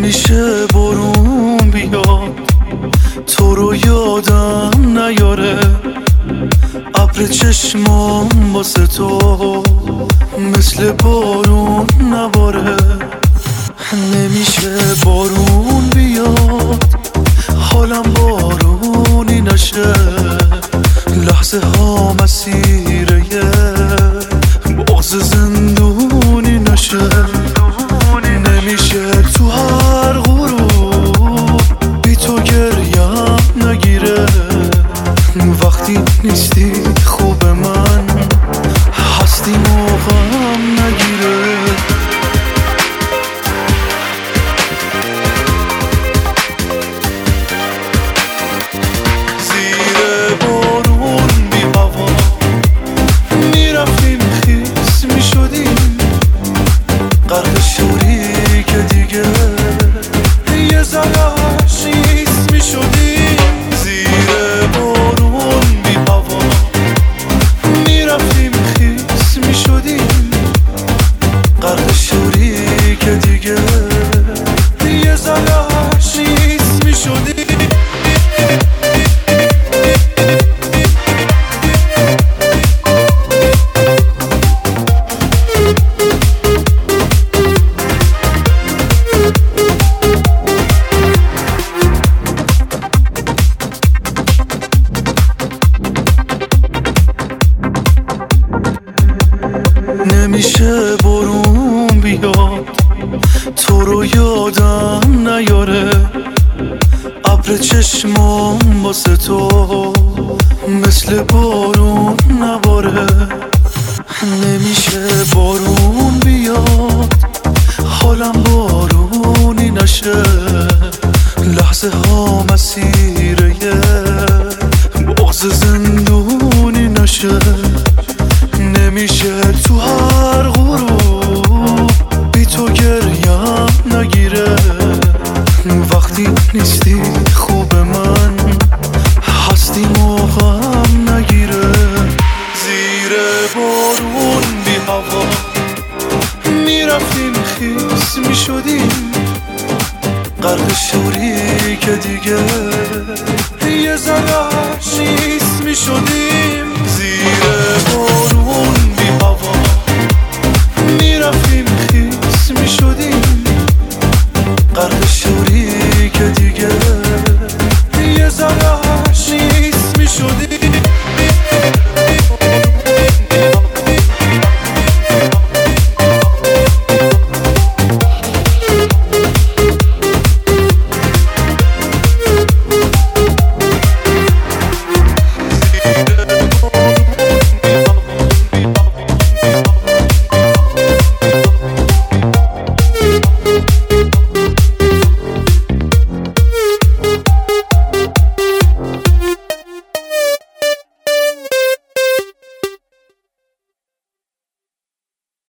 نمیشه برون بیاد تو رو یادم نیاره، ابر چشمام واسه تو مثل بارون نباره. نمیشه بارون بیاد حالم بارونی نشه، لحظه ها مسیره بغض زندونی نشه. نمیشه تو هر غروب بی تو گریم نگیره، وقتی نیستی خوب من هستی موقعم نگیره. زیر بارون بی هوا میرفتیم خیس میشدیم، غرق شوری که دیگه یه ذره‌اش نیست میشدیم. زیر بارون بی هوا میرفتیم خیس میشدیم، غرق شوری که دیگه یه ذره‌اش نیست میشدیم. نمیشه برون بیاد تو رو یادم نیاره، ابر چشمام واسه تو مثل بارون نباره. نمیشه بارون بیاد حالم بارونی نشه، لحظه ها مسیره بغض زندونی نشه. نمیشه تو هر غروب بی تو گریم نگیره، وقتی نیستی خوب من هستی موقعم نگیره. زیر بارون بی هوا میرفتیم خیس میشدیم، غرق شوری که دیگه یه ذره‌اش نیست میشدیم. زیر بارون بی هوا میرفتیم خیس میشدیم،